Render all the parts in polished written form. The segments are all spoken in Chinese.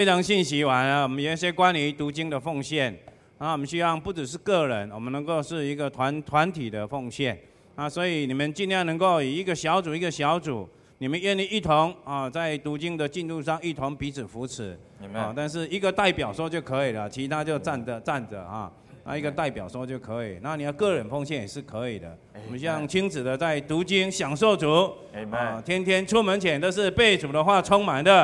非常信息完了，我们有一些关于读经的奉献啊，我们希望不只是个人，我们能够是一个团体的奉献啊，所以你们尽量能够以一个小组一个小组，你们愿意一同啊，在读经的进度上一同彼此扶持啊，但是一个代表说就可以了，其他就站着啊。一个代表说就可以，那你要个人奉献也是可以的。我们像亲子的在读经享受主，天天出门前都是被主的话充满的。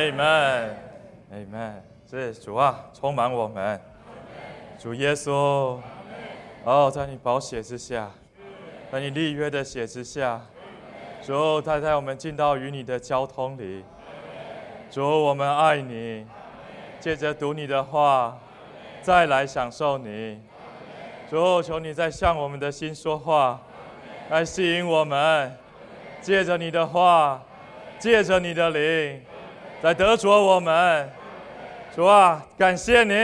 Amen，是主啊，充满我们，主耶稣，在你宝血之下，在你立约的血之下，主，带我们进到与你的交通里，主，我们爱你，借着读你的话。再来享受你，主，求你再向我们的心说话，来吸引我们，借着你的话，借着你的灵，来得着我们。主啊，感谢你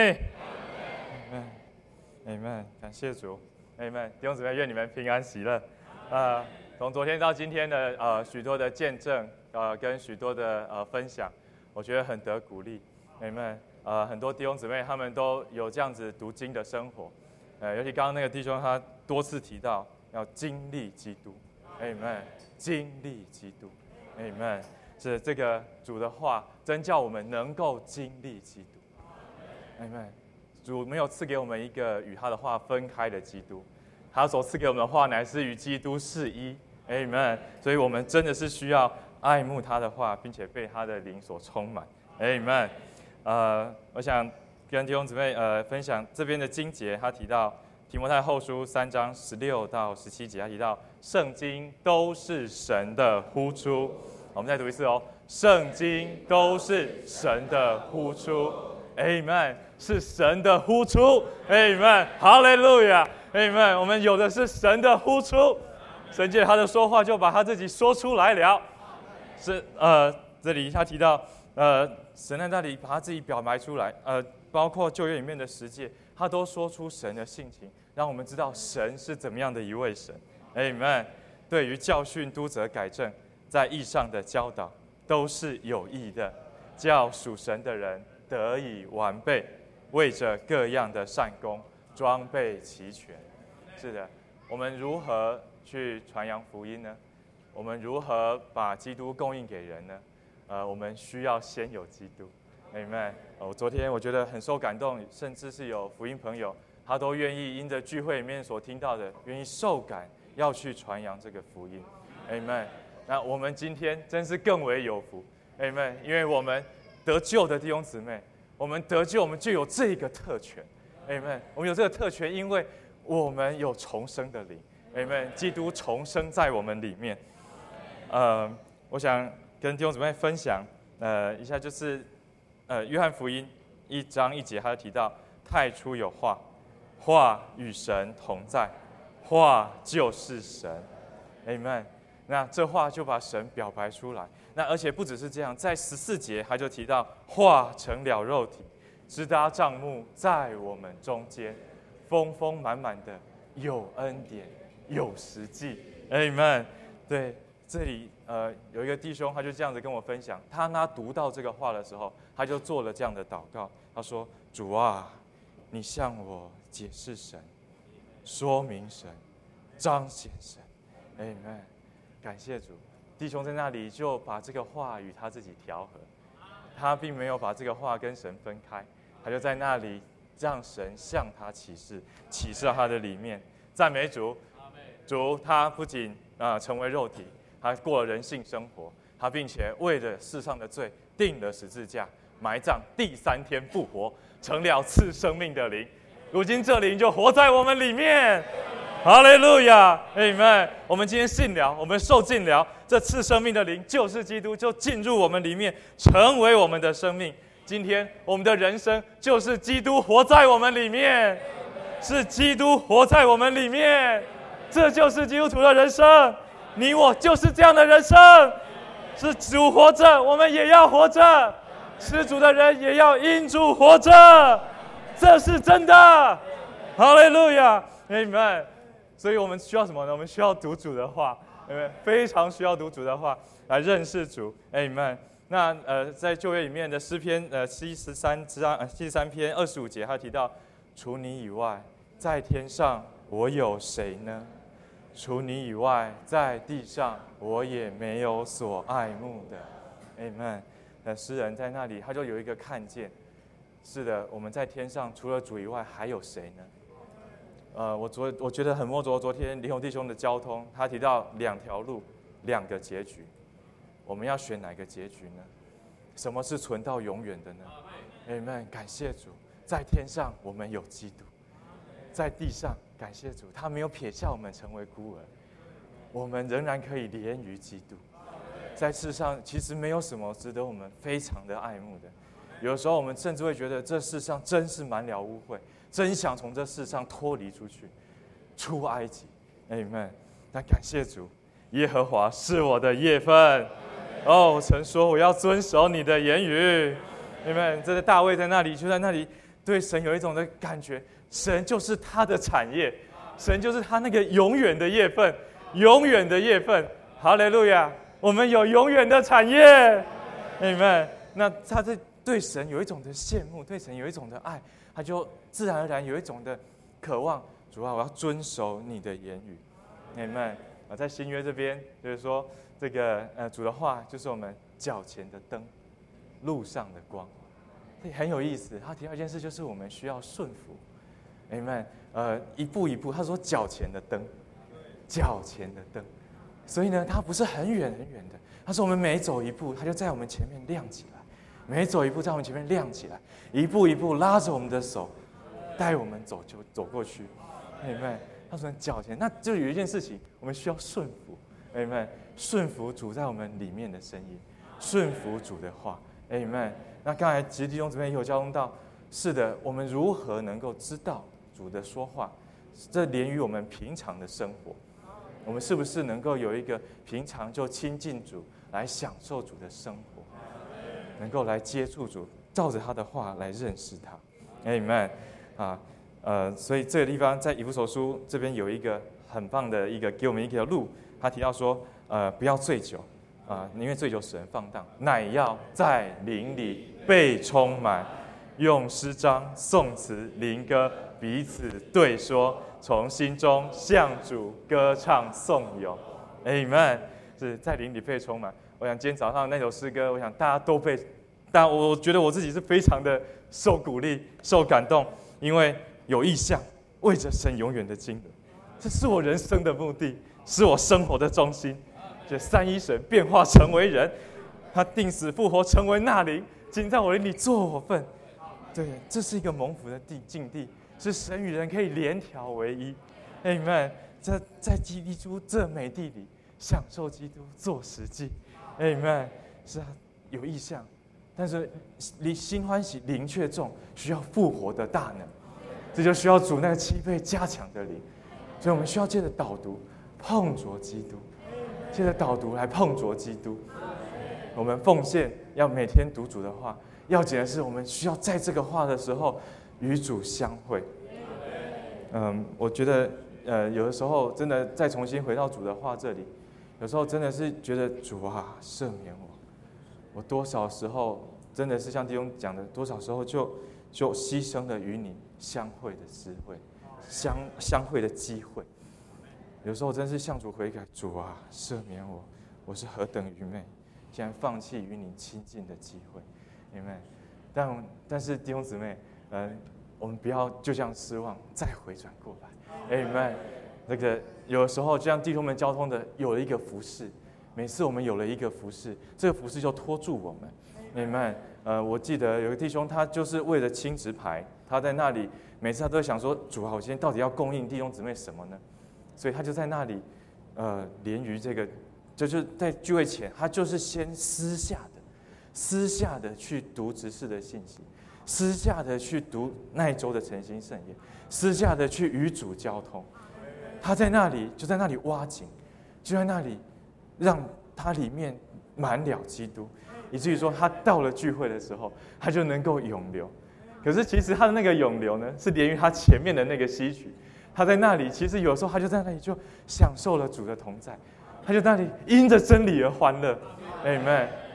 ，Amen， 感谢主 ，Amen， 弟兄姊妹，愿你们平安喜乐。从昨天到今天的许多的见证，跟许多的分享，我觉得很得鼓励 ，Amen。很多弟兄姊妹他们都有这样子读经的生活，尤其刚刚那个弟兄他多次提到要经历基督 ，Amen， 经历基督 ，Amen， 是这个主的话真叫我们能够经历基督 ，Amen， 主没有赐给我们一个与他的话分开的基督，他所赐给我们的话乃是与基督是一 ，Amen， 所以我们真的是需要爱慕他的话，并且被他的灵所充满 ，Amen。我想跟弟兄姊妹分享这边的经节，他提到提摩太后书3章16到17节，他提到圣经都是神的呼出。我们再读一次哦，圣经都是神的呼出 ，Amen， 是神的呼出 ，Amen， 哈利路亚 ，Amen， 我们有的是神的呼出，神借他的说话就把他自己说出来了。是这里他提到神在那里把他自己表白出来，包括旧约里面的十诫，他都说出神的性情，让我们知道神是怎么样的一位神。Amen。对于教训、督责、改正，在义上的教导，都是有益的，叫属神的人得以完备，为着各样的善功，装备齐全。是的，我们如何去传扬福音呢？我们如何把基督供应给人呢？我们需要先有基督 ，Amen。昨天我觉得很受感动，甚至是有福音朋友，他都愿意因着聚会里面所听到的，愿意受感，要去传扬这个福音 ，Amen。那我们今天真是更为有福 ，Amen。因为我们得救的弟兄姊妹，我们得救，我们就有这个特权 ，Amen。我们有这个特权，因为我们有重生的灵 ，Amen。基督重生在我们里面。我想跟弟兄姊妹分享，一下就是约翰福音1章1节，他提到太初有话，话与神同在，话就是神 ，Amen。那这话就把神表白出来。那而且不只是这样，在14节他就提到话成了肉体，直达帐幕在我们中间，丰丰满满的有恩典有实际 ，Amen。对。这里有一个弟兄，他就这样子跟我分享，他读到这个话的时候，他就做了这样的祷告。他说：“主啊，你向我解释神，说明神，彰显神 ，Amen。”感谢主，弟兄在那里就把这个话与他自己调和，他并没有把这个话跟神分开，他就在那里让神向他启示到他的里面。赞美主，主他不仅成为肉体。他过了人性生活，他并且为了世上的罪定了十字架，埋葬，第3天复活，成了赐生命的灵。如今这灵就活在我们里面，哈利路亚 ，Amen。我们今天信了，我们受尽了，这赐生命的灵就是基督，就进入我们里面，成为我们的生命。今天我们的人生就是基督活在我们里面，是基督活在我们里面，这就是基督徒的人生。你我就是这样的人生，是主活着，我们也要活着；吃主的人也要因主活着，这是真的。哈利路亚 ，Amen。所以我们需要什么呢？我们需要读主的话，非常需要读主的话来认识主 ，Amen。 那在旧约里面的诗篇73篇25节，他提到，除你以外，在天上我有谁呢？除你以外，在地上我也没有所爱慕的。Amen。诗人在那里，他就有一个看见，是的，我们在天上除了主以外，还有谁呢？我觉得很摸着。昨天林宏弟兄的交通，他提到2条路，2个结局，我们要选哪个结局呢？什么是存到永远的呢？Amen。感谢主，在天上我们有基督，在地上感谢主，他没有撇下我们成为孤儿，我们仍然可以连于基督。在世上其实没有什么值得我们非常的爱慕的，有时候我们甚至会觉得这世上真是满了污秽，真想从这世上脱离出去，出埃及。Amen。但感谢主，耶和华是我的业分。哦，曾说我要遵守你的言语。Amen。这个大卫在那里，就在那里对神有一种的感觉，神就是他的产业，神就是他那个永远的业分，永远的业分。哈利路亚！我们有永远的产业。Amen。那他对神有一种的羡慕，对神有一种的爱，他就自然而然有一种的渴望。主啊，我要遵守你的言语。Amen。在新约这边，就是说这个主的话就是我们脚前的灯，路上的光。很有意思。他提到一件事，就是我们需要顺服。Amen。一步一步，他说脚前的灯，脚前的灯。所以呢，他不是很远很远的。他说我们每走一步，他就在我们前面亮起来；每走一步，在我们前面亮起来，一步一步拉着我们的手，带我们走过去。Amen。他说脚前，那就有一件事情，我们需要顺服。Amen。顺服主在我们里面的声音，顺服主的话。Amen。那刚才其实弟兄姊妹也有交通到，是的，我们如何能够知道主的说话？这连于我们平常的生活。我们是不是能够有一个平常就亲近主，来享受主的生活，能够来接触主，照着他的话来认识他。Amen。所以这个地方在以弗所书这边有一个很棒的一个给我们一条路，他提到说，不要醉酒，因为醉酒使人放荡，乃要在灵里被充满，用诗章、颂词、灵歌彼此对说，从心中向主歌唱颂咏。Amen。是在灵里被充满。我想今天早上那首诗歌，我想大家都被，但我觉得我自己是非常的受鼓励、受感动，因为有意向，为着神永远的经纶，这是我人生的目的，是我生活的中心。这三一神变化成为人，他定死复活成为那灵，今在我灵里做我份。对，这是一个蒙福的境地，是神与人可以连调为一。Amen。在基督这美地里享受基督，做实际。Amen。是啊，有意向，但是心欢喜，灵却重，需要复活的大能。这就需要主那个7倍加强的灵，所以我们需要借着导读碰着基督，借着导读来碰着基督。我们奉献要每天读主的话，要紧的是我们需要在这个话的时候与主相会。我觉得有的时候真的再重新回到主的话这里，有时候真的是觉得主啊赦免我多少时候真的是像弟兄讲的，多少时候就牺牲了与你相会的智慧，相会的机会。有时候真是向主悔改，主啊赦免我是何等愚昧，竟然放弃与你亲近的机会。Amen。但是弟兄姊妹，我们不要就这样失望，再回转过来。Amen。那个有的时候，就像弟兄们交通的，有了一个服事，每次我们有了一个服事，这个服事就拖住我们。Amen。我记得有个弟兄，他就是为了亲职牌，他在那里每次他都会想说，主啊，我今天到底要供应弟兄姊妹什么呢？所以他就在那里，连于这个，就是在聚会前，他就是先私下的去读执事的信息，私下的去读那一周的晨星圣言，私下的去与主交通。他在那里就在那里挖井，就在那里让他里面满了基督，以至于说他到了聚会的时候，他就能够涌流。可是其实他的那个涌流呢，是连于他前面的那个吸取。他在那里，其实有时候他就在那里就享受了主的同在，他就在那里因着真理而欢乐。Amen。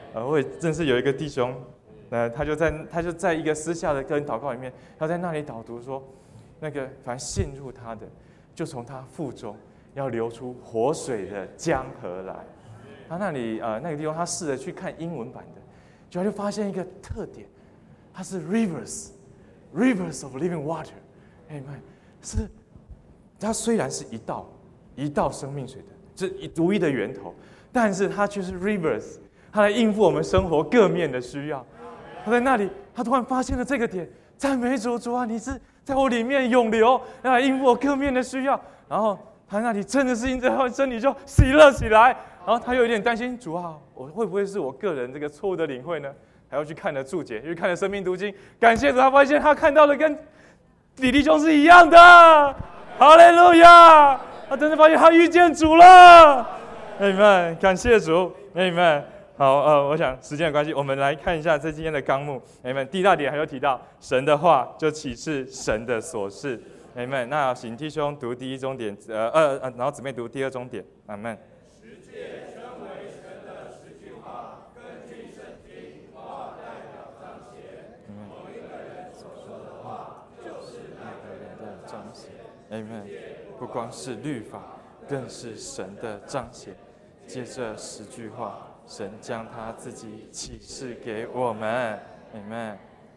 我也认识有一个弟兄，他就在一个私下的个人祷告里面，他在那里导读说，那个凡陷入他的，就从他腹中要流出活水的江河来。他那里那个地方，他试着去看英文版的，结果就发现一个特点，它是 rivers of living water， 是它虽然是一道生命水的，这独一的源头，但是它却是 rivers， 它来应付我们生活各面的需要。他在那里，他突然发现了这个点，赞美主，主啊，你是在我里面涌流，要来应付我各面的需要。然后他那里真的是因着真理就喜乐起来。然后他又有点担心，主啊，我会不会是我个人这个错误的领会呢？还要去看了注解，又去看了生命读经，感谢主，他发现他看到的跟李弟兄是一样的。哈利路亚！他真的发现他遇见主了。Amen， 感谢主。Amen。好，我想时间的关系，我们来看一下这今天的纲目。Amen。第一大点还有提到神的话就启示神的所事。Amen。那请弟兄读第一中点，然后姊妹读第二中点。Amen。Amen， 不光是律法，更是神的彰显。借这10句话，神将他自己启示给我们。Amen。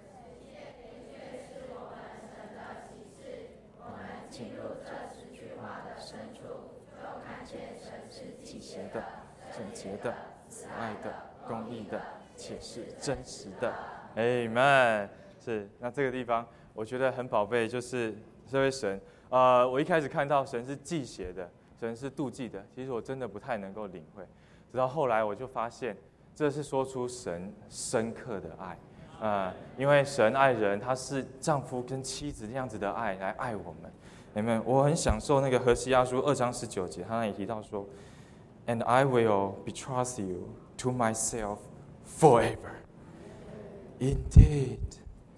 进入这10句话的深处，都看见神是极贤的、圣洁的、慈爱的、公义的，且是真实的。Amen。是，那这个地方我觉得很宝贝，就是这位神。我一开始看到神是忌邪的，神是妒忌的，其实我真的不太能够领会。直到后来我就发现，这是说出神深刻的爱，因为神爱人，他是丈夫跟妻子那样子的爱来爱我们。Amen。我很享受那个何西阿书2章19节，他那里提到说 ，And I will betroth you to myself forever. Indeed,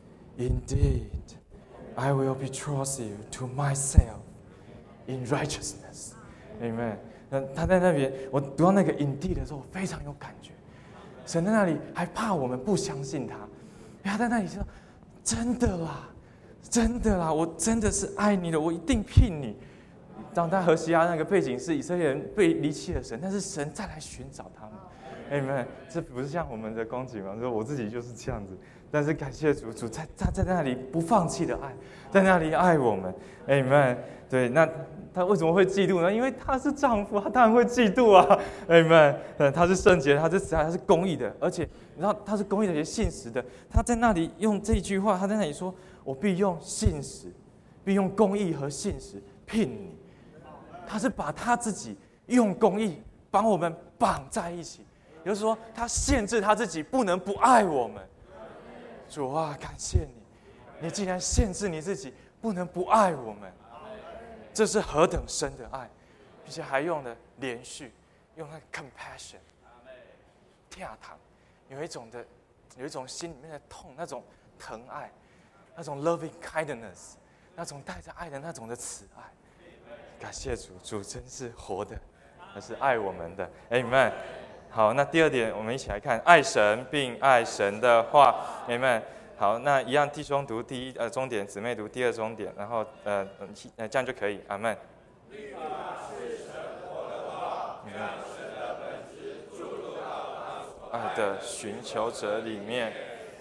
I will betroth you to myself in righteousness. Amen。他在那边，我读到那个 indeed 的时候，我非常有感觉。神在那里还怕我们不相信他，因为他在那里说：“真的啦，真的啦，我真的是爱你的，我一定聘你。”当他何西阿那个背景是以色列人被离弃了神，但是神再来寻找他们。Amen。这不是像我们的光景吗？说我自己就是这样子。但是感谢主，主在那里不放弃的爱，在那里爱我们。Amen。对，那他为什么会嫉妒呢？因为他是丈夫，他当然会嫉妒啊。Amen。他是圣洁，他是慈爱，他是公义的，而且你知道他是公义的，也信实的。他在那里用这一句话，他在那里说：“我必用信实，必用公义和信实聘你。”他是把他自己用公义把我们绑在一起，也就是说，他限制他自己不能不爱我们。主啊，感谢你，你竟然限制你自己不能不爱我们，这是何等深的爱，并且还用了连续，用了 compassion， 跳堂，有一种心里面的痛，那种疼爱，那种 loving kindness， 那种带着爱的那种的慈爱。感谢主，主真是活的，他是爱我们的。Amen。好，那第二点，我们一起来看爱神并爱神的话。Amen。好，那一样，弟兄读第一中点，姊妹读第二中点，然后这样就可以。阿们。律法是神活的话，将神的本质注入到他所爱的寻求者里面。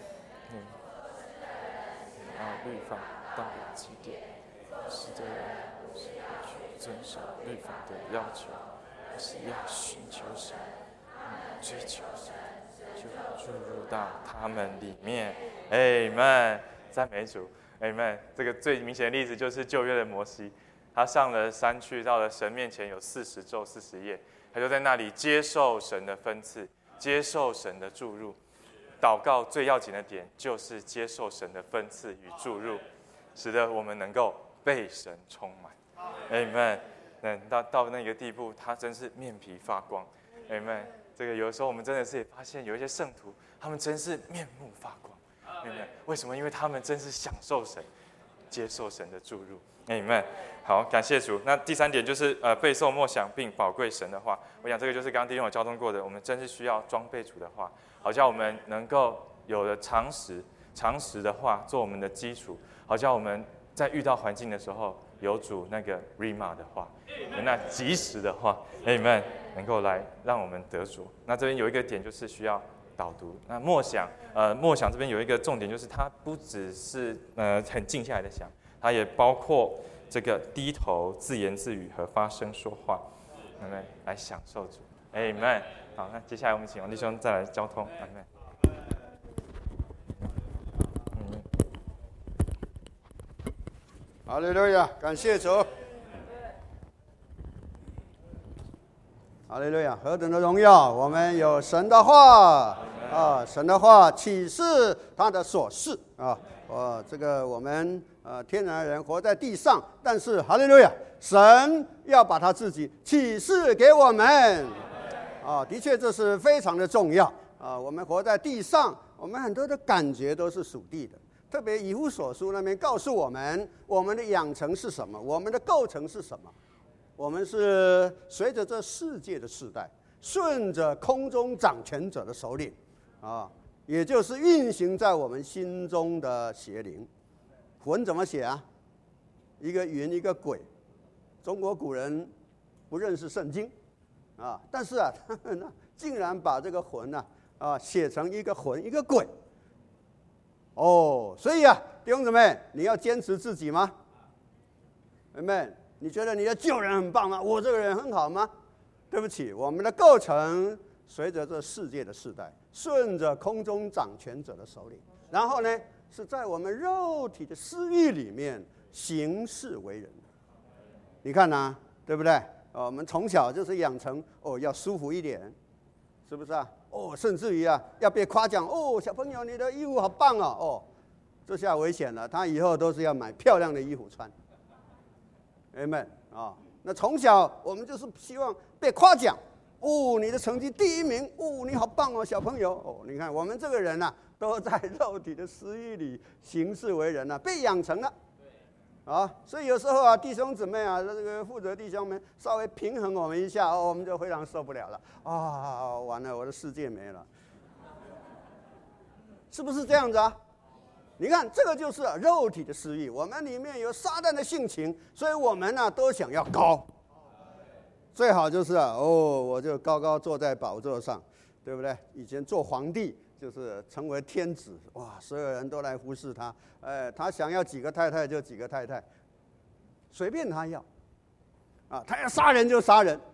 律法到了极点，使得人不是要去遵守律法的要求，而是要寻求神。追求神，就注入到他们里面。Amen， 赞美主。Amen。这个最明显的例子就是旧约的摩西，他上了山去，到了神面前有40昼40夜，他就在那里接受神的分赐，接受神的注入。祷告最要紧的点就是接受神的分赐与注入，使得我们能够被神充满。Amen。到那个地步，他真是面皮发光。Amen。这个有的时候我们真的是也发现有一些圣徒，他们真是面目发光。Amen。为什么？因为他们真是享受神，接受神的注入。Amen。好，感谢主。那第三点就是背诵默想并宝贵神的话。我想这个就是刚刚弟兄有交通过的，我们真是需要装备主的话。 好叫我们能够有了常识的话做我们的基础，好叫我们在遇到环境的时候，有主那个 Rima 的话，有那及时的话 ，Amen， 能够来让我们得着。那这边有一个点就是需要导读。那默想这边有一个重点，就是它不只是很静下来的想，它也包括这个低头自言自语和发声说话，我们来享受主 ，Amen。好，那接下来我们请王弟兄再来交通 ，Amen。 哈利路亚，感谢主。哈利路亚，何等的荣耀！我们有神的话啊，神的话启示他的所示啊。这个我们天然人活在地上，但是哈利路亚，神要把他自己启示给我们啊。的确，这是非常的重要啊。我们活在地上，我们很多的感觉都是属地的。特别以弗所书那边告诉我们，我们的养成是什么，我们的构成是什么。我们是随着这世界的世代，顺着空中掌权者的首领啊，也就是运行在我们心中的邪灵。魂怎么写啊？一个云一个鬼。中国古人不认识圣经啊，但是啊，他们竟然把这个魂写成一个魂一个鬼。所以啊，弟兄姊妹，你要坚持自己吗 ？Amen。你觉得你的旧人很棒吗？我这个人很好吗？对不起，我们的构成随着这世界的世代，顺着空中掌权者的首领，然后呢，是在我们肉体的私欲里面行事为人。你看啊，对不对？我们从小就是养成要舒服一点，是不是啊？甚至于要被夸奖小朋友你的衣服好棒这下危险了，他以后都是要买漂亮的衣服穿。Amen 那从小我们就是希望被夸奖你的成绩第一名你好棒小朋友你看我们这个人都在肉体的私欲里行事为人被养成了所以有时候弟兄姊妹这个负责弟兄们稍微平衡我们一下我们就非常受不了了完了我的世界没了，是不是这样子你看，这个就是肉体的私欲，我们里面有撒旦的性情，所以我们都想要高，最好就是我就高高坐在宝座上，对不对？以前做皇帝就是成为天子，所有人都来服侍他，他想要几个太太就几个太太，随便他要，他要杀人就杀人。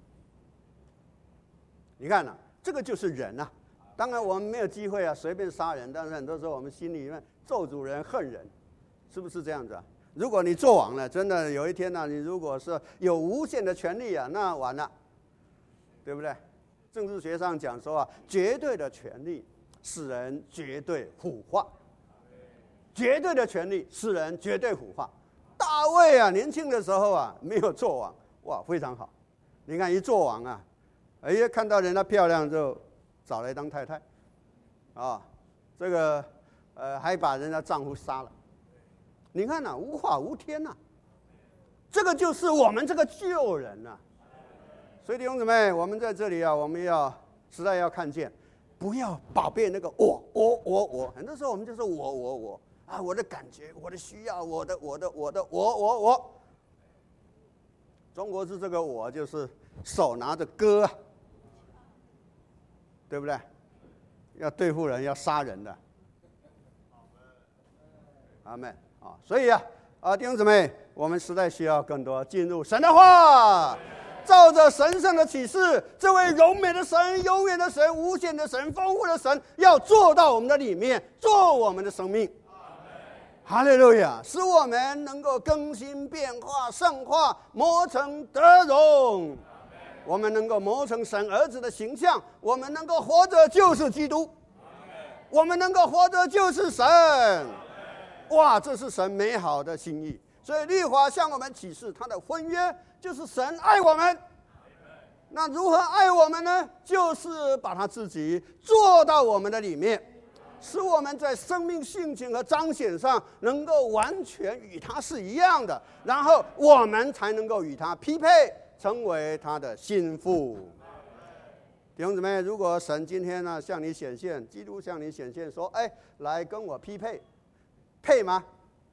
你看这个就是人当然我们没有机会随便杀人，但是很多时候我们心里面咒诅人恨人，是不是这样子如果你做王了，真的有一天你如果是有无限的权利那完了，对不对？政治学上讲说绝对的权利使人绝对腐化，绝对的权利使人绝对腐化。大卫年轻的时候没有做王，非常好。你看一做王看到人家漂亮就找来当太太这个还把人家丈夫杀了。你看无法无天这个就是我们这个旧人所以弟兄姊妹，我们在这里我们要实在要看见，不要宝贝那个我，很多时候我们就是我我的感觉，我的需要，我的。中国是这个我，就是手拿着戈对不对？要对付人，要杀人的。阿们所以弟兄姊妹，我们实在需要更多进入神的话，照着神圣的启示，这位荣美的神、永远的神、无限的神、丰富的神，要做到我们的里面，做我们的生命。哈利路亚！使我们能够更新变化、圣化、磨成得荣。我们能够磨成神儿子的形象，我们能够活着就是基督，我们能够活着就是神。这是神美好的心意。所以律法向我们启示他的婚约，就是神爱我们。那如何爱我们呢？就是把他自己做到我们的里面，使我们在生命性情和彰显上能够完全与他是一样的，然后我们才能够与他匹配，成为他的心腹。弟弟兄姊妹，如果神今天呢向你显现，基督向你显现说，哎，来跟我匹配，配吗？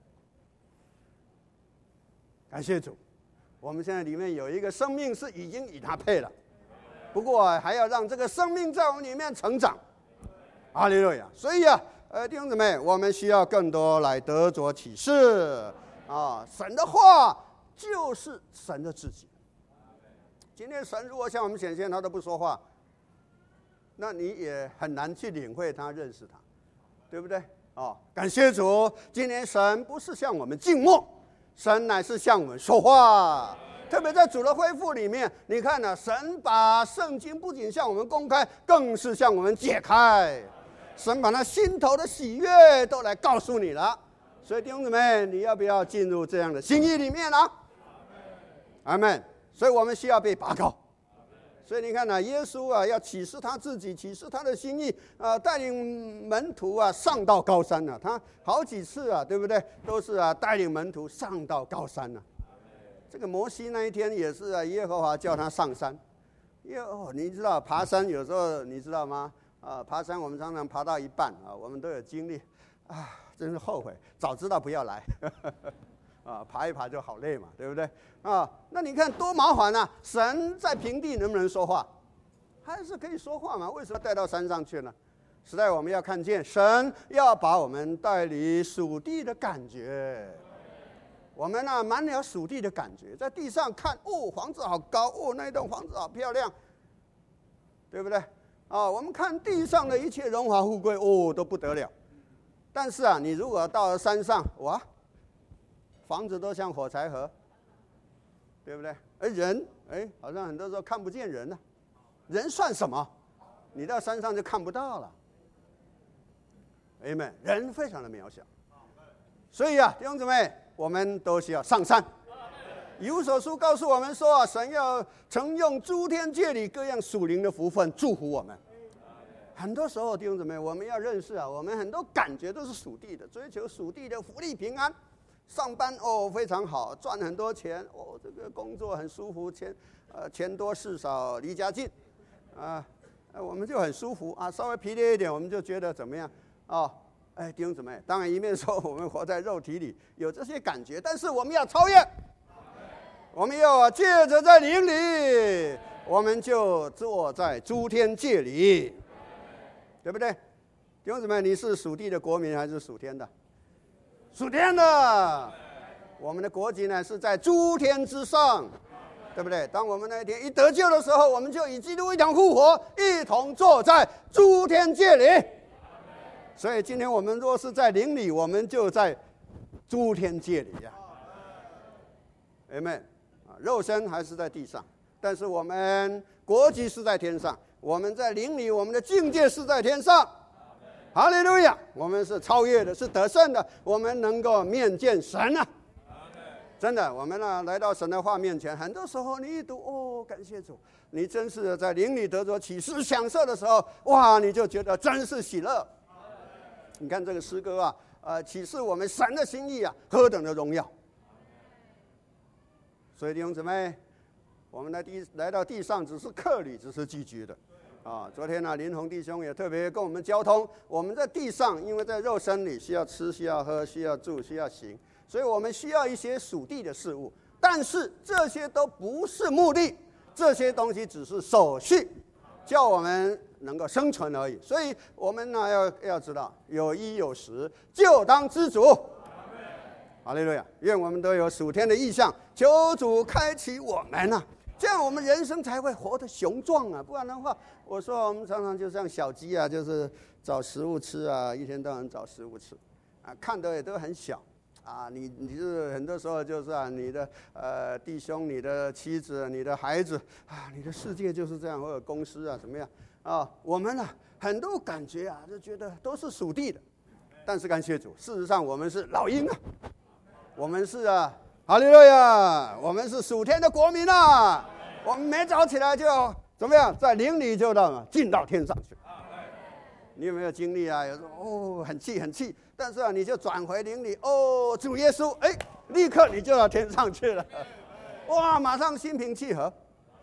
感谢主，我们现在里面有一个生命是已经与他配了，不过还要让这个生命在我们里面成长。哈利路亚！所以啊，弟兄姊妹，我们需要更多来得着启示啊！神的话就是神的自己。今天神如果向我们显现，他都不说话，那你也很难去领会他、认识他，对不对？哦，感谢主，今天神不是向我们静默，神乃是向我们说话。特别在主的恢复里面，你看呢，神把圣经不仅向我们公开，更是向我们解开。神把他心头的喜悦都来告诉你了。所以弟兄姊妹，你要不要进入这样的心意里面呢？阿们。所以我们需要被拔高。所以你看呢，耶稣啊，要启示他自己，启示他的心意啊，带领门徒啊上到高山了。他好几次啊，对不对？都是啊带领门徒上到高山了。这个摩西那一天也是啊，耶和华叫他上山。你知道爬山有时候你知道吗？爬山我们常常爬到一半啊，我们都有经历啊，真是后悔，早知道不要来。爬一爬就好累嘛，对不对？那你看多麻烦啊！神在平地能不能说话？还是可以说话嘛？为什么带到山上去呢？实在我们要看见，神要把我们带离属地的感觉。我们呢，满了属地的感觉，在地上看，哦，房子好高，哦，那栋房子好漂亮，对不对？我们看地上的一切荣华富贵，哦，都不得了。但是啊，你如果到了山上，哇！房子都像火柴盒，对不对？而人，好像很多时候看不见人了。人算什么？你到山上就看不到了。Amen， 人非常的渺小。所以啊，弟兄姊妹，我们都需要上山。以弗所书告诉我们说啊，神要曾用诸天界里各样属灵的福分祝福我们。很多时候，弟兄姊妹，我们要认识啊，我们很多感觉都是属地的，追求属地的福利平安。上班哦非常好，赚很多钱哦，这个工作很舒服，钱多事少，离家近，我们就很舒服啊。稍微疲累一点，我们就觉得怎么样弟兄姊妹，当然一面说我们活在肉体里有这些感觉，但是我们要超越，我们要借着在灵里，我们就坐在诸天界里，对不对？弟兄姊妹，你是属地的国民还是属天的？属天的，我们的国籍呢是在诸天之上，对不对？当我们那一天一得救的时候，我们就与基督一同复活，一同坐在诸天界里。所以今天我们若是在灵里，我们就在诸天界里呀。Amen。肉身还是在地上，但是我们国籍是在天上，我们在灵里，我们的境界是在天上。哈利路亚！我们是超越的，是得胜的，我们能够面见神啊！真的，我们呢来到神的话面前，很多时候你一读哦，感谢主，你真是在灵里得着启示享受的时候，哇，你就觉得真是喜乐。你看这个诗歌啊，启示我们神的心意啊，何等的荣耀！所以弟兄姊妹，我们来到地上只是客旅，只是寄居的。昨天林宏弟兄也特别跟我们交通，我们在地上，因为在肉身里需要吃、需要喝、需要住、需要行，所以我们需要一些属地的事物。但是这些都不是目的，这些东西只是手续，叫我们能够生存而已。所以我们呢要知道，有衣有食，就当知足。哈利路亚！愿我们都有属天的意象，求主开启我们啊！这样我们人生才会活得雄壮啊！不然的话，我说我们常常就像小鸡啊，就是找食物吃啊，一天到晚找食物吃，看的也都很小啊。你是很多时候就是你的弟兄、你的妻子、你的孩子啊，你的世界就是这样，或者公司啊怎么样啊？我们很多感觉啊，就觉得都是属地的，但是感谢主，事实上我们是老鹰啊，我们是哈利路亚！我们是属天的国民啊！我们每早起来就怎么样，在灵里就进到天上去。你有没有经历啊？有时候很气，但是你就转回灵里，主耶稣，立刻你就到天上去了，哇，马上心平气和。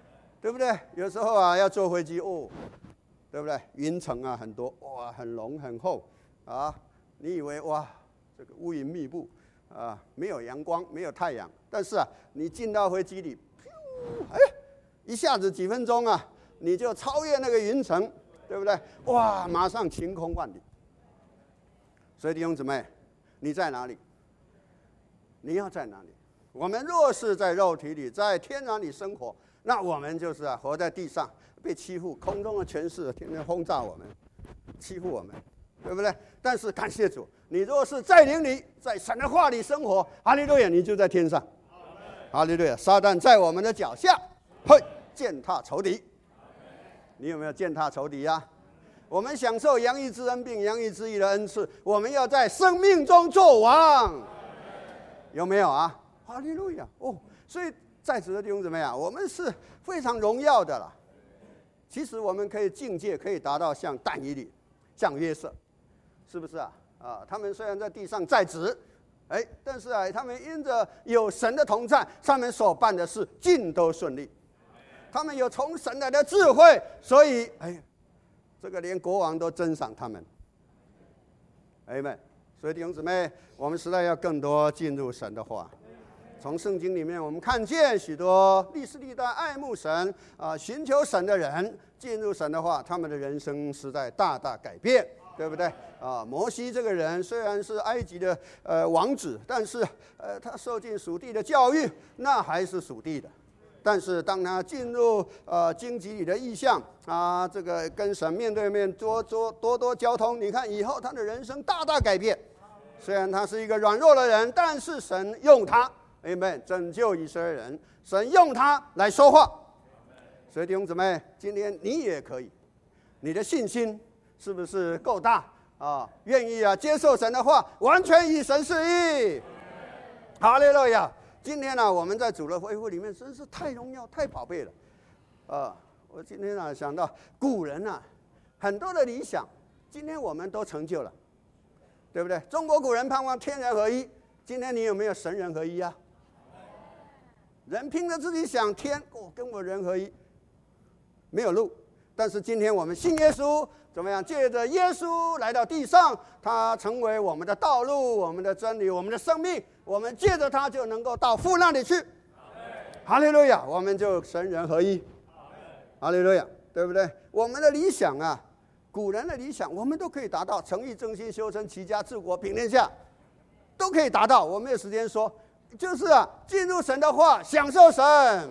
对不对？有时候啊，要坐飞机哦，对不对？云层啊很多，哇，很浓很厚啊，你以为哇，这个乌云密布啊，没有阳光，没有太阳，但是啊，你进到飞机里，哎，一下子几分钟啊，你就超越那个云层，对不对？哇，马上晴空万里。所以弟兄姊妹，你在哪里？你要在哪里？我们若是在肉体里，在天然里生活，那我们就是啊，活在地上，被欺负，空中的权势天天轰炸我们，欺负我们，对不对？但是感谢主，你若是在灵里，在神的话里生活，哈利路亚，你就在天上。哈利路亚，撒旦在我们的脚下，嘿，践踏仇敌。你有没有践踏仇敌呀？我们享受洋溢之恩并洋溢之义的恩赐，我们要在生命中做王，有没有啊？哈利路亚！哦，所以在此的弟兄姊妹啊，我们是非常荣耀的啦。其实我们可以境界可以达到像但以理、像约瑟，是不是啊？啊，他们虽然在地上在职，哎，但是啊，他们因着有神的同在，他们所办的事尽都顺利。他们有从神来的智慧，所以哎，这个连国王都珍赏他们。Amen。所以弟兄姊妹，我们实在要更多进入神的话。从圣经里面，我们看见许多历世历代爱慕神寻求神的人进入神的话，他们的人生实在大大改变，对不对？摩西这个人虽然是埃及的王子，但是他受尽属地的教育，那还是属地的。但是当他进入荆棘里的异象这个跟神面对面多交通，你看以后他的人生大大改变。虽然他是一个软弱的人，但是神用他，Amen， 拯救以色列人，神用他来说话。所以弟兄姊妹，今天你也可以，你的信心是不是够大啊？愿意接受神的话，完全以神示意。哈利路亚！今天呢，我们在主的恢复里面真是太荣耀、太宝贝了。我今天想到古人很多的理想，今天我们都成就了，对不对？中国古人盼望天人合一，今天你有没有神人合一啊？人拼着自己想天，跟我人合一，没有路。但是今天我们信耶稣，怎么样？借着耶稣来到地上，他成为我们的道路、我们的真理、我们的生命。我们借着他就能够到父那里去。哈利路亚！我们就神人合一。哈利路亚，对不对？我们的理想古人的理想，我们都可以达到，诚意、正心、修身、齐家、治国、平天下，都可以达到。我没有时间说，就是进入神的话，享受神。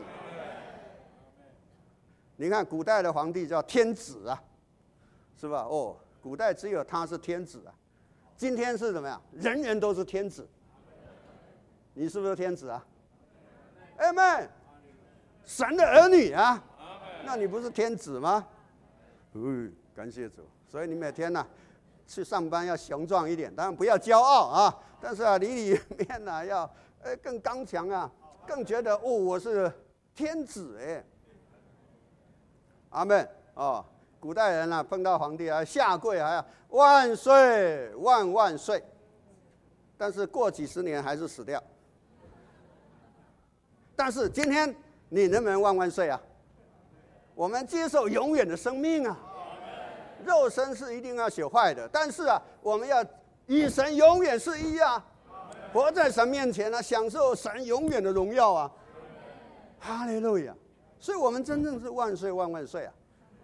你看古代的皇帝叫天子是吧？古代只有他是天子今天是怎么样？人人都是天子。你是不是天子Amen， 神的儿女那你不是天子吗？感谢主。所以你每天去上班要雄壮一点，当然不要骄傲但是里面要更刚强更觉得我是天子阿们古代人碰到皇帝下跪还要万岁万万岁，但是过几十年还是死掉。但是今天你能不能万万岁我们接受永远的生命肉身是一定要朽坏的，但是我们要与神永远是一活在神面前享受神永远的荣耀哈利路亚！所以我们真正是万岁万万岁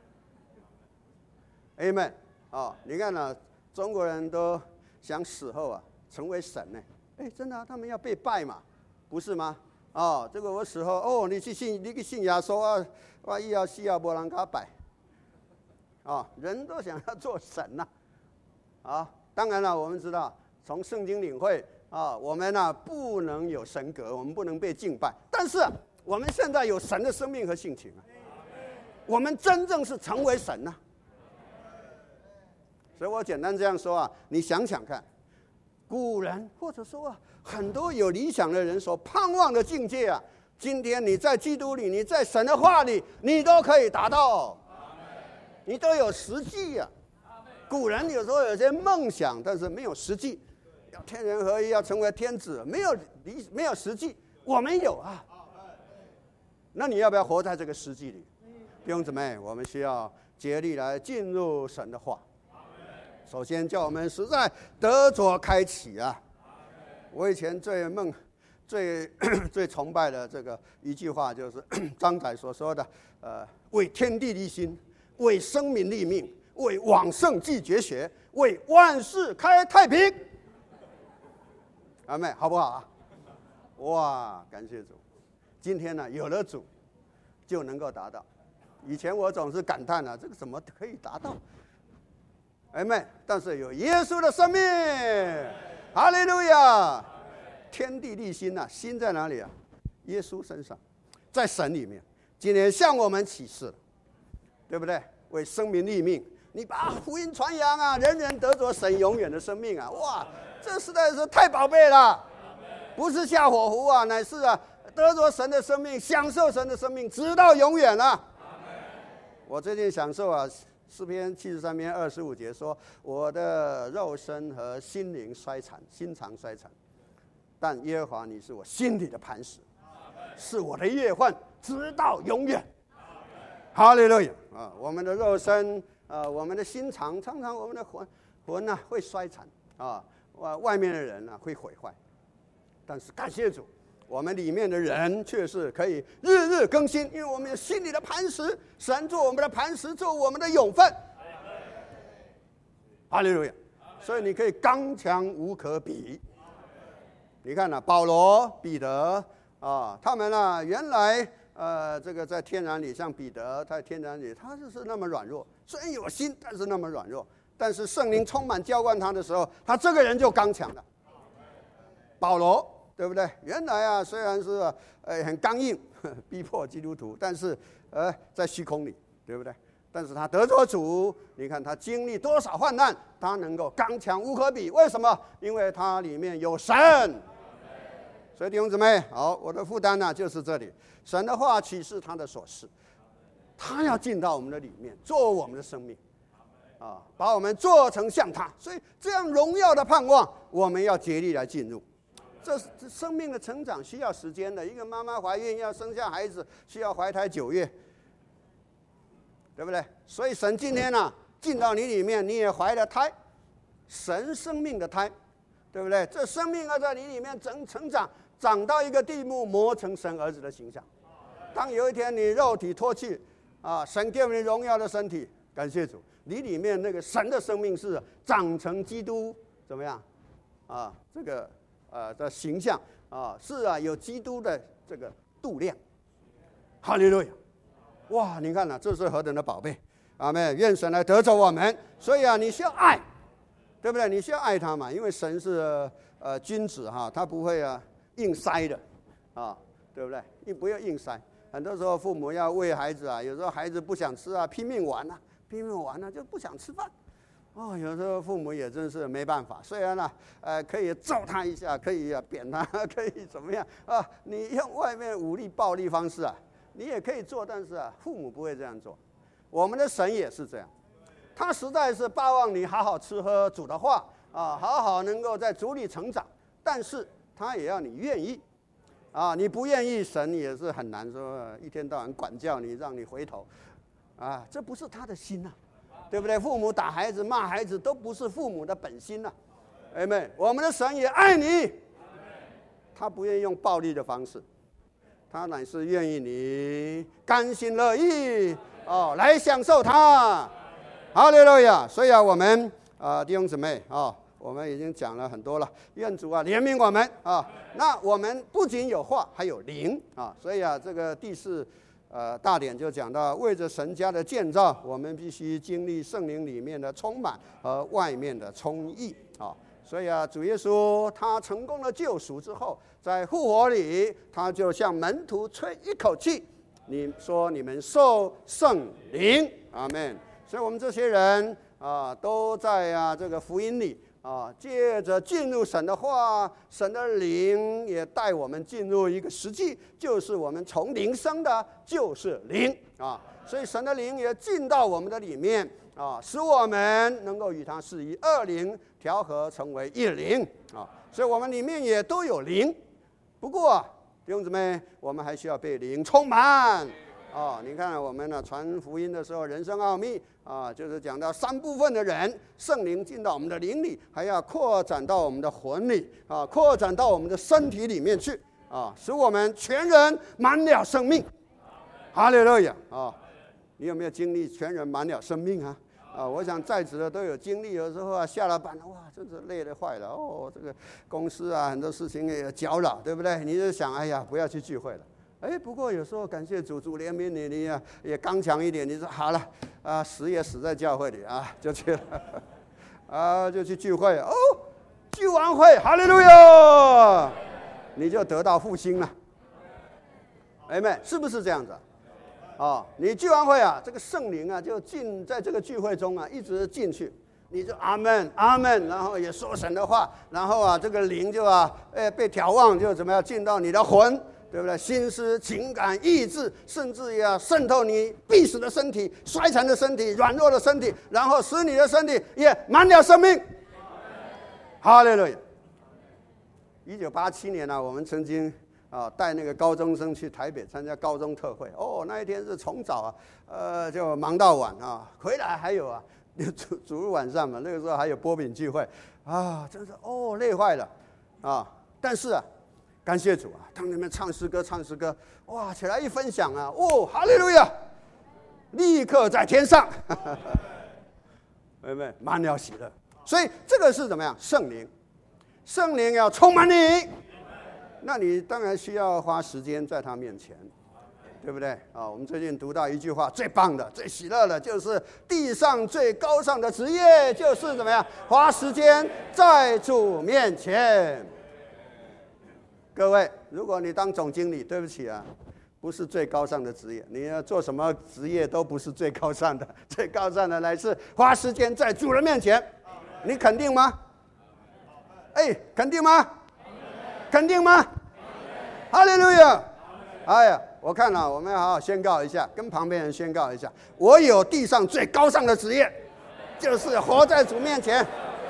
Amen 你看中国人都想死后成为神真的他们要被拜嘛，不是吗？这个我死后你去信耶稣我以后死没人给他拜人都想要做神当然了，我们知道从圣经领会我们不能有神格，我们不能被敬拜，但是我们现在有神的生命和性情我们真正是成为神所以我简单这样说你想想看，古人或者说很多有理想的人所盼望的境界今天你在基督里，你在神的话里，你都可以达到，你都有实际古人有时候有些梦想，但是没有实际，要天人合一，要成为天子，没有实际，我们有那你要不要活在这个实际里？ 弟兄姊妹，我们需要竭力来进入神的话。首先叫我们实在得着开启啊！我以前最崇拜的这个一句话就是张载所说的：为天地立心，为生民立命，为往圣继绝学，为万世开太平。阿妹，好不好啊？哇，感谢主！今天呢，有了主，就能够达到。以前我总是感叹这个怎么可以达到？阿妹，但是有耶稣的生命，哈利路亚！天地立心心在哪里啊？耶稣身上，在神里面。今天向我们启示了，对不对？为生民立命，你把福音传扬人人得着神永远的生命哇！这实在是太宝贝了，不是下火湖乃是得着神的生命，享受神的生命，直到永远了。我最近享受诗篇73篇25节说：“我的肉身和心灵衰残，心肠衰残，但耶和华你是我心里的磐石，是我的业患，直到永远。”哈利路亚啊！我们的肉身我们的心肠，常常我们的魂会衰残外面的人会毁坏，但是感谢主，我们里面的人却是可以日日更新，因为我们有心里的磐石，神做我们的磐石，做我们的永分。哈利路亚！所以你可以刚强无可比。你看保罗、彼得他们原来这个在天然里，像彼得在天然里，他是那么软弱，虽然有心，但是那么软弱。但是圣灵充满浇灌他的时候，他这个人就刚强了。保罗，对不对？原来虽然是很刚硬，逼迫基督徒，但是在虚空里，对不对？但是他得着主，你看他经历多少患难，他能够刚强无可比。为什么？因为他里面有神。所以弟兄姊妹，好，我的负担就是这里，神的话启示他的所示，他要进到我们的里面，做我们的生命。把我们做成像他，所以这样荣耀的盼望，我们要竭力来进入。这生命的成长需要时间的，一个妈妈怀孕要生下孩子，需要怀胎9月，对不对？所以神今天进到你里面，你也怀了胎，神生命的胎，对不对？这生命要在你里面成长，长到一个地步，磨成神儿子的形象。当有一天你肉体脱去神给我们荣耀的身体，感谢主。你里面那个神的生命是长成基督怎么样这个的形象是有基督的这个度量。哈利路亚！哇，你看这是何等的宝贝！阿们！愿神来得着我们。所以你需要爱，对不对？你需要爱他嘛，因为神是君子他不会硬塞的对不对？你不要硬塞。很多时候父母要喂孩子有时候孩子不想吃拼命玩拼命玩就不想吃饭有时候父母也真是没办法。虽然可以揍他一下，可以扁他，可以怎么样你用外面武力暴力方式你也可以做，但是父母不会这样做。我们的神也是这样，他实在是巴望你好好吃喝主的话好好能够在主里成长，但是他也要你愿意你不愿意，神也是很难说一天到晚管教你，让你回头这不是他的心对不对？父母打孩子、骂孩子都不是父母的本心阿们。我们的神也爱你，他不愿意用暴力的方式，他乃是愿意你甘心乐意来享受他。哈利路亚！所以我们弟兄姊妹我们已经讲了很多了，愿主怜悯我们那我们不仅有话，还有灵所以这个第4大点就讲到，为着神家的建造，我们必须经历圣灵里面的充满和外面的充溢所以主耶稣他成功的救赎之后，在复活里，他就向门徒吹一口气，你说你们受圣灵，阿们。所以我们这些人都在这个福音里借着进入神的话，神的灵也带我们进入一个实际，就是我们从灵生的就是灵所以神的灵也进到我们的里面使我们能够与他是以2灵调和成为1灵所以我们里面也都有灵。不过弟兄姊妹，我们还需要被灵充满你看我们呢传福音的时候，人生奥秘就是讲到3部分的人，圣灵进到我们的灵里，还要扩展到我们的魂里扩展到我们的身体里面去使我们全人满了生命。哈利路亚你有没有经历全人满了生命我想在座的都有经历，有时候下了班哇，真是累得坏了这个公司很多事情也搅扰，对不对？你就想哎呀，不要去聚会了。不过有时候感谢主，主怜悯你也刚强一点，你说好了死也死在教会里就去了就去聚会聚完会，哈利路亚，你就得到复兴了。Amen，是不是这样子你聚完会这个圣灵就进在这个聚会中一直进去，你就阿门阿门，然后也说神的话，然后这个灵就被眺望，就怎么样进到你的魂，对不对？心思情感意志，甚至于渗透你必死的身体、衰残的身体、软弱的身体，然后使你的身体也满了生命。哈利路亚。1987年我们曾经带那个高中生去台北参加高中特会那一天是从早就忙到晚回来还有主日晚上嘛，那个时候还有波饼聚会真是累坏了但是感谢主当你们唱诗歌哇，起来一分享哈利路亚，立刻在天上满了喜乐。所以这个是怎么样？圣灵要充满你，那你当然需要花时间在他面前，对不对我们最近读到一句话，最棒的最喜乐的就是地上最高尚的职业就是怎么样？花时间在主面前。各位，如果你当总经理，对不起不是最高尚的职业，你要做什么职业都不是最高尚的，最高尚的乃是花时间在主人面前。你肯定吗？肯定吗？肯定吗？哈利路亚！哎呀，我看我们要好好宣告一下，跟旁边人宣告一下，我有地上最高尚的职业，就是活在主面前。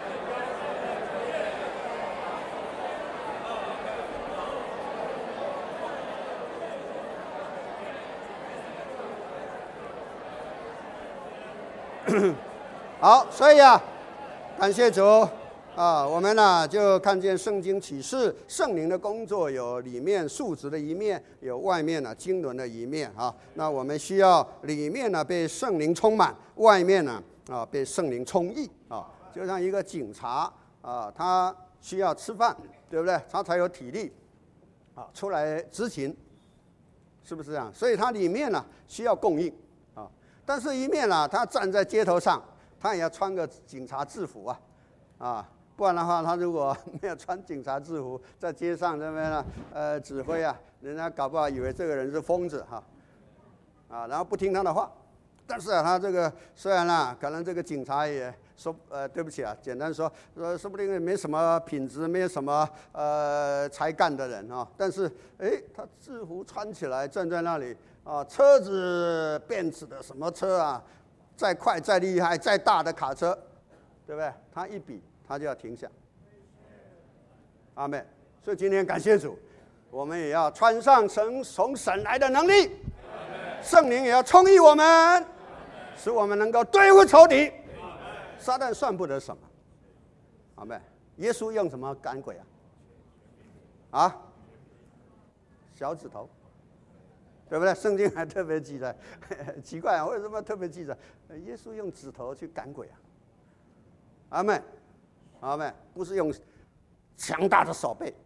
好，所以感谢主我们就看见圣经启示圣灵的工作，有里面数值的一面，有外面经纶的一面那我们需要里面被圣灵充满，外面被圣灵充溢就像一个警察他需要吃饭，对不对？他才有体力出来执勤，是不是这样？所以他里面需要供应但是一面他站在街头上，他也要穿个警察制服不然的话，他如果没有穿警察制服，在街上这边指挥人家搞不好以为这个人是疯子然后不听他的话。但是他这个虽然可能这个警察也说对不起简单说不定也没什么品质，没有什么才干的人但是他制服穿起来站在那里车子变质的什么车再快再厉害再大的卡车，对不对？他一比他就要停下。阿们。所以今天感谢主，我们也要穿上从神来的能力，圣灵也要充溢我们，使我们能够对付仇敌。撒旦算不得什么。阿们。耶稣用什么赶鬼小指头，对不对？圣经还特别记载，奇怪为什么特别记载？耶稣用指头去赶鬼阿们，阿们，不是用强大的手背，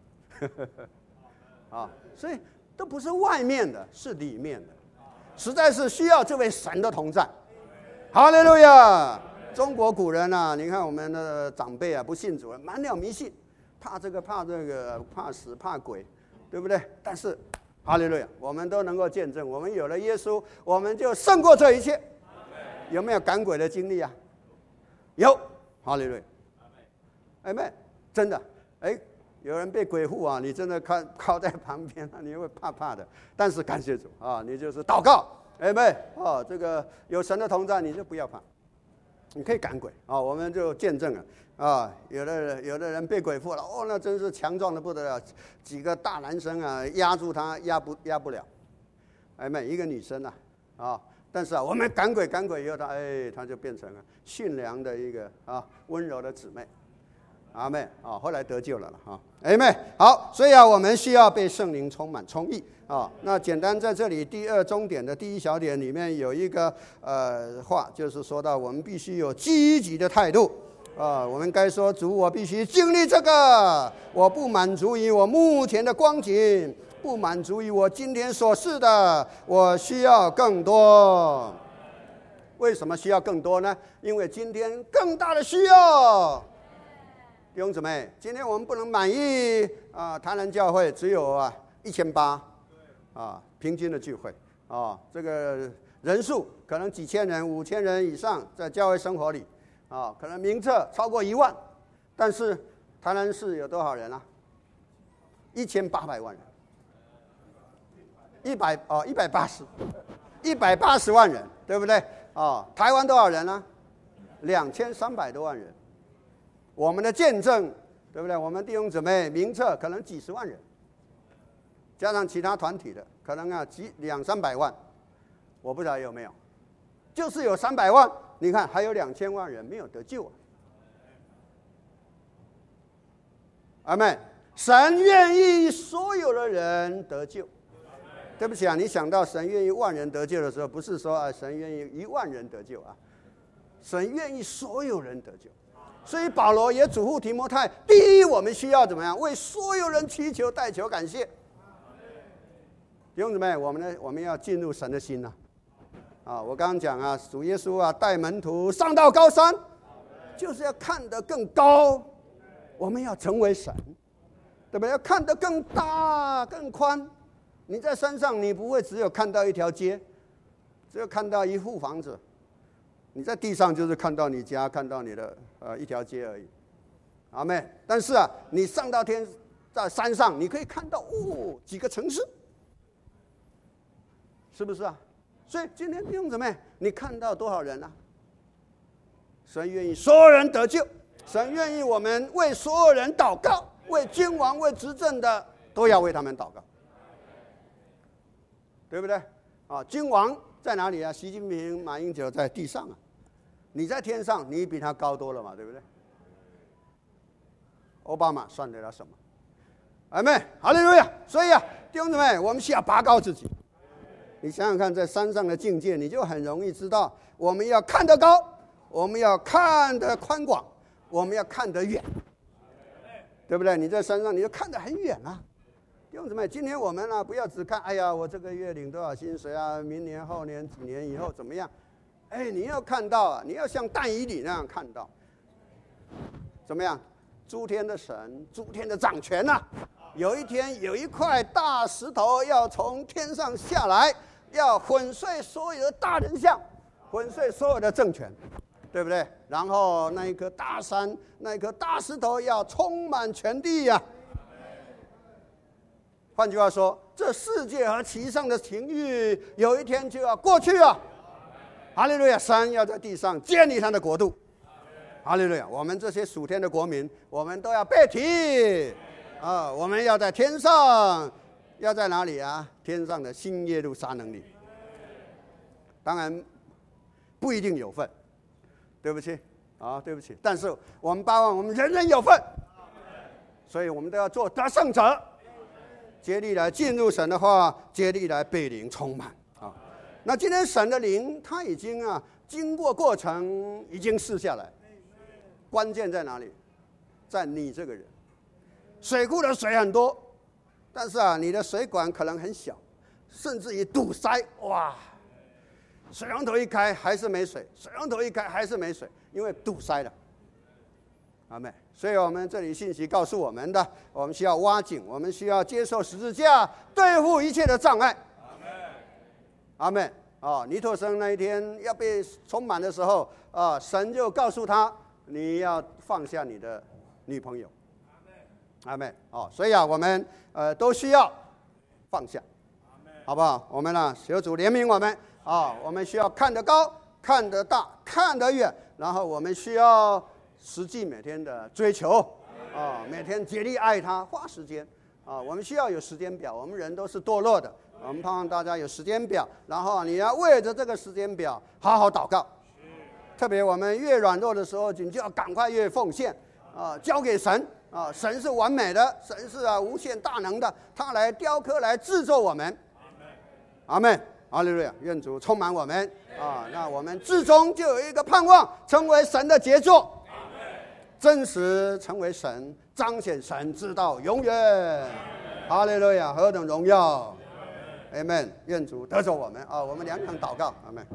所以都不是外面的，是里面的，实在是需要这位神的同在。哈利路亚！中国古人你看我们的长辈不信主，满了迷信，怕这个怕死怕鬼，对不对？但是哈利路亚，我们都能够见证，我们有了耶稣，我们就胜过这一切。有没有赶鬼的经历有，哈利路亚，阿们，真的，有人被鬼附你真的靠在旁边你会怕的。但是感谢主你就是祷告，阿们，这个有神的同在，你就不要怕，你可以赶鬼我们就见证了有的人被鬼附了那真是强壮的不得了，几个大男生压住他压不了。 哎妹，一个女生啊，但是我们赶鬼以后，她就变成了驯良的一个温柔的姊妹，阿妹后来得救了阿妹。好，所以我们需要被圣灵充满充溢那简单在这里第二中点的第一小点里面有一个话，就是说到我们必须有积极的态度我们该说主，我必须经历这个，我不满足于我目前的光景，不满足于我今天所示的，我需要更多。为什么需要更多呢？因为今天更大的需要。弟兄姊妹，今天我们不能满意台南教会只有1800平均的聚会这个人数可能几千人、5000人以上在教会生活里可能名册超过1万，但是台南市有多少人1800万人，180万人，对不对台湾多少人2300多万人。我们的见证，对不对？我们弟兄姊妹名册可能几十万人，加上其他团体的，可能200-300万，我不知道有没有，就是有300万。你看，还有2000万人没有得救阿们，神愿意所有的人得救。对不起你想到神愿意万人得救的时候，不是说神愿意1万人得救神愿意所有人得救。所以保罗也嘱咐提摩太，第一，我们需要怎么样？为所有人祈求、代求、感谢。弟兄姊妹，我们要进入神的心我刚刚讲主耶稣带门徒上到高山，就是要看得更高。我们要成为神，对不对？要看得更大、更宽。你在山上，你不会只有看到一条街，只有看到一户房子。你在地上就是看到你家，看到你的一条街而已，阿们。但是你上到在山上，你可以看到几个城市，是不是所以今天弟兄姊妹，你看到多少人神愿意所有人得救，神愿意我们为所有人祷告，为君王、为执政的都要为他们祷告，对不对君王在哪里习近平、马英九在地上你在天上，你比他高多了嘛，对不对？奥巴马算得了什么？阿们，哈利路亚！所以弟兄姊妹，我们需要拔高自己。你想想看，在山上的境界，你就很容易知道，我们要看得高，我们要看得宽广，我们要看得远，对不对？你在山上，你就看得很远弟兄姊妹，今天我们不要只看，哎呀，我这个月领多少薪水明年、后年、几年以后怎么样？你要看到你要像但以理那样看到，怎么样？诸天的神，诸天的掌权有一天有一块大石头要从天上下来，要粉碎所有的大人像，粉碎所有的政权，对不对？然后那一颗大山，那一颗大石头要充满全地换句话说，这世界和其上的情欲，有一天就要过去哈利路亚！神要在地上建立他的国度。哈利路亚！我们这些属天的国民，我们都要被提我们要在天上，要在哪里天上的新耶路撒冷里。当然不一定有份，对不起对不起。但是我们盼望我们人人有份，所以我们都要做得胜者，竭力来进入神的话，竭力来被灵充满那今天神的灵他已经经过过程，已经试下来。关键在哪里？在你这个人。水库的水很多，但是你的水管可能很小，甚至于堵塞。水龙头一开还是没水，水龙头一开还是没水，因为堵塞了。阿们。所以我们这里信息告诉我们的，我们需要挖井，我们需要接受十字架，对付一切的障碍。阿们。尼托生那一天要被充满的时候神就告诉他，你要放下你的女朋友。阿们。所以我们都需要放下，好不好？我们求主怜悯我们我们需要看得高、看得大、看得远，然后我们需要实际每天的追求每天竭力爱他，花时间啊，我们需要有时间表，我们人都是堕落的，我们盼望大家有时间表，然后你要为着这个时间表好好祷告。特别我们越软弱的时候，你就要赶快越奉献啊，交给神啊，神是完美的，神是无限大能的，他来雕刻来制作我们。阿们，哈利路亚，愿主充满我们啊，那我们至终就有一个盼望，成为神的杰作，真实成为神，彰显神直到永远。哈利路亚，何等荣耀！阿们，愿主得着我们啊，我们两祷告，阿们。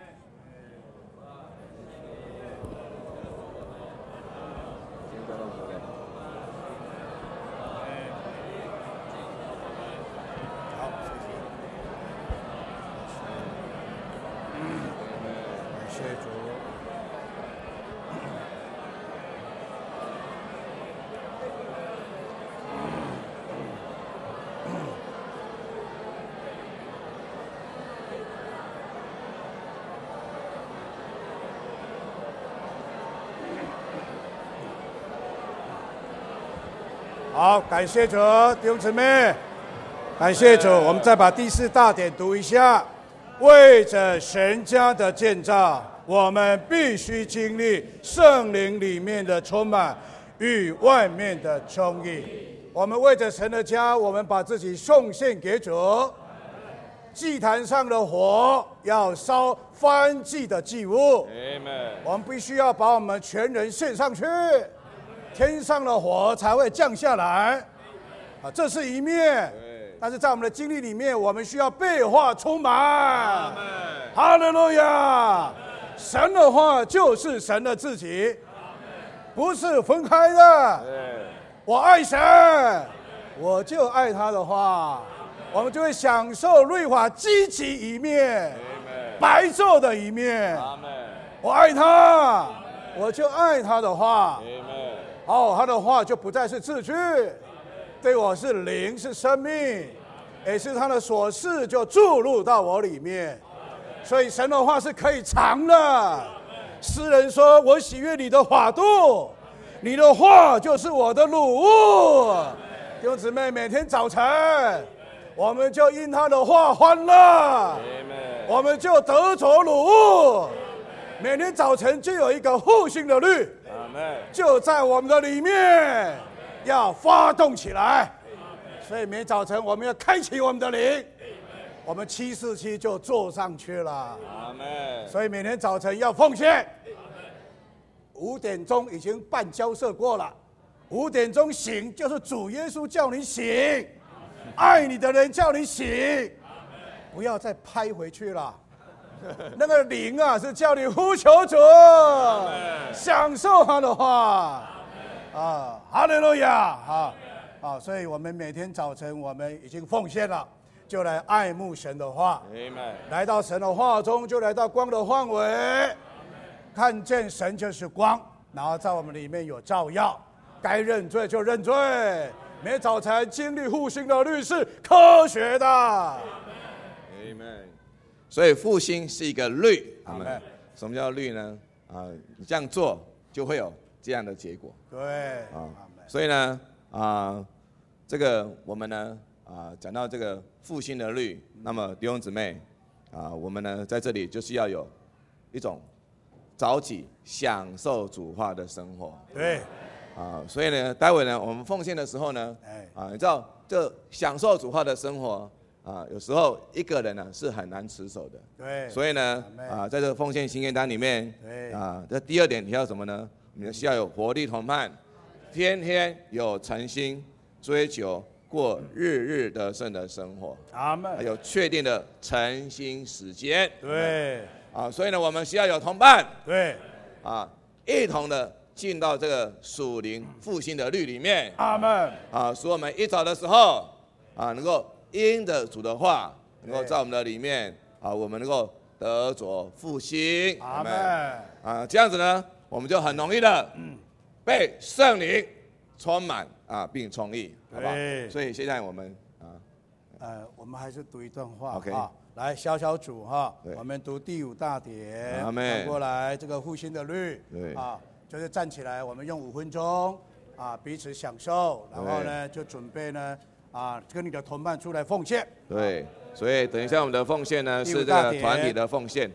好，感谢主，弟兄姊妹，感谢主。我们再把第4大点读一下。为着神家的建造，我们必须经历圣灵里面的充满与外面的充溢。我们为着神的家，我们把自己送献给主。祭坛上的火要烧燔祭的祭物，我们必须要把我们全人献上去。天上的火才会降下来，啊，这是一面。但是在我们的经历里面，我们需要被话充满。哈利路亚！神的话就是神的自己，不是分开的。我爱神，我就爱他的话，我们就会享受律法积极一面，白昼的一面。我爱他，我就爱他的话。哦，他的话就不再是字句，对我是灵，是生命，也是他的所事就注入到我里面。所以神的话是可以藏的。诗人说：“我喜悦你的法度，你的话就是我的乳物。”弟兄姊妹，每天早晨，我们就因他的话欢乐，我们就得着乳物。每天早晨就有一个复兴的律，就在我们的里面要发动起来。所以每早晨我们要开启我们的灵，我们747就坐上去了。所以每天早晨要奉献。5点钟已经办交社过了，5点钟醒就是主耶稣叫你醒，爱你的人叫你醒，不要再拍回去了。那个灵啊，是叫你呼求主，享受他的话啊！哈利路亚！啊！所以我们每天早晨我们已经奉献了，就来爱慕神的话。来到神的话中，就来到光的范围，看见神就是光，然后在我们里面有照耀，该认罪就认罪。每早晨经历复兴的律是科学的。 所以复兴是一个律，什么叫律呢？你这样做就会有这样的结果。 对， 所以呢，这个我们呢，讲到这个复兴的律，那么弟兄姊妹，我们呢在这里就是要有一种早起享受主话的生活。 对， 所以呢，待会呢我们奉献的时候呢，你知道这享受主话的生活。有时候一个人呢是很难持守的， 对， 所以呢，在这个奉献心愿单里面，这第2点你要什么呢？你需要有活力同伴，天天有诚心追求过日日得胜的生活， 阿们， 还有确定的诚心时间， 对， 所以呢，我们需要有同伴， 对， 一同的进到这个属灵复兴的律里面， 阿们， 使我们一早的时候，能够因着主的话，能够在我们的里面我们能够得着复兴， 阿们， 这样子呢，我们就很容易的被圣灵充满并充溢，好不好？所以现在我们我们还是读一段话 OK 来小小组我们读第5大点，翻过来这个复兴的律，就是站起来，我们用5分钟彼此享受，然后呢就准备呢跟你的同伴出来奉献。 对，所以等一下我们的奉献呢是这第五大点个团体的奉献。